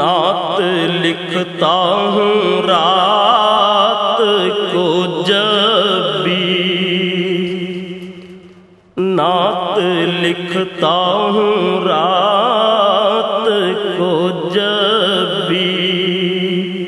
نعت لکھتا ہوں رات کو جب بھی، نعت لکھتا ہوں رات کو جب بھی،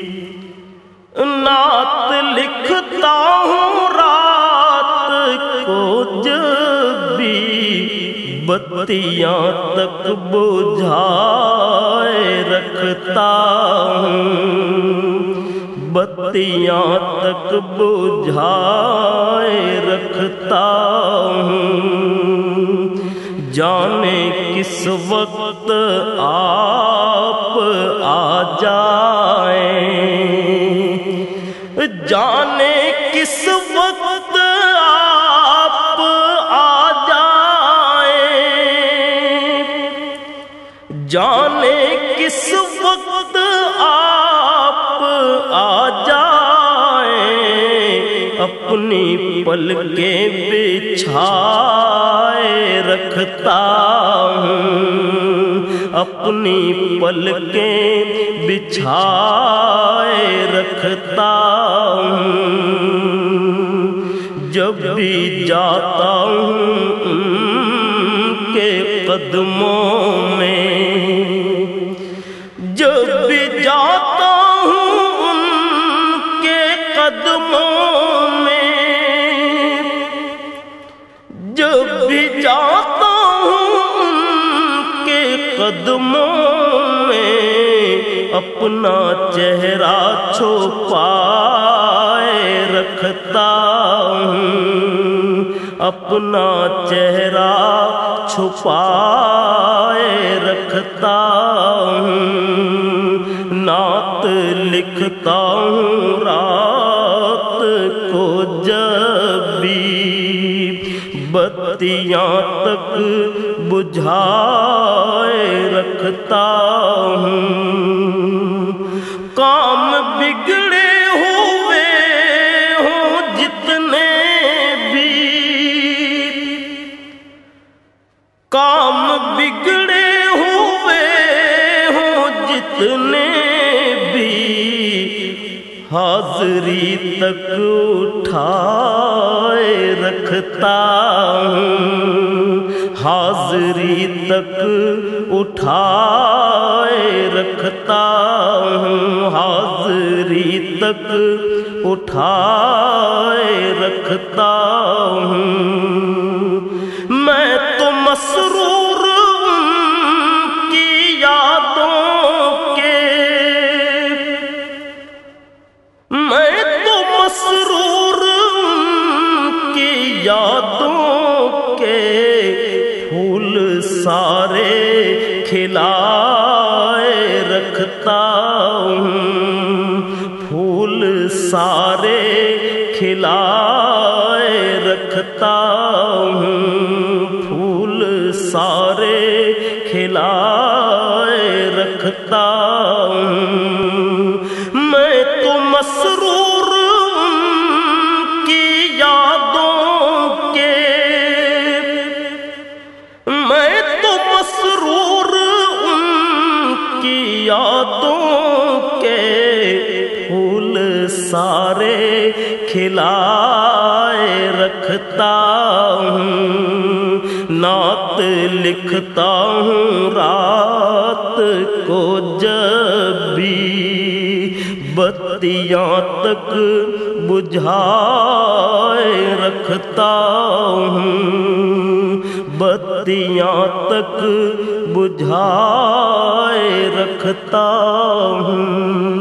نعت لکھتا ہوں رات کو جب بھی، بتیاں تک بجھائے رکھتا ہوں، بتیاں تک بجھائے رکھتا ہوں، جانے کس وقت آپ آ جائیں، جانے کس وقت آپ آ جائیں، جانے کس وقت آپ آ جائیں، اپنی پلکیں بچھائے رکھتا ہوں، اپنی پلکیں بچھائے رکھتا ہوں، جب بھی جاتا ہوں ان کے قدموں میں، جب بھی جاتا ہوں ان کے قدموں میں، جب بھی جاتا ہوں ان کے قدموں میں، اپنا چہرہ چھپائے رکھتا ہوں، اپنا چہرہ چھپائے رکھتا ہوں، نعت لکھتا ہوں رات کو جب بھی، بتیاں تک بجھائے رکھتا ہوں، کام بگڑے ہوئے ہوں جتنے بھی، کام بگڑے ہوئے ہوں جتنے بھی، حاضری تک اٹھائے رکھتا ہوں، حاضری تک اٹھائے رکھتا ہوں، حاضری تک اٹھائے رکھتا ہوں، میں تو مسرور ان کی یادوں کے، میں تو مسرور ان کی یادوں کے، پھول سارے کھلائے رکھتا ہوں، پھول سارے کھلائے رکھتا ہوں، پھول سارے کھلائے رکھتا ہوں، میں تو مسرور ان کی یادوں کے، میں تو مسرور ان کی یادوں کے، پھول سارے کھلائے رکھتا ہوں، نعت لکھتا ہوں رات کو جب بھی، بتیاں تک بجھائے رکھتا ہوں، بتیاں تک بجھائے رکھتا ہوں۔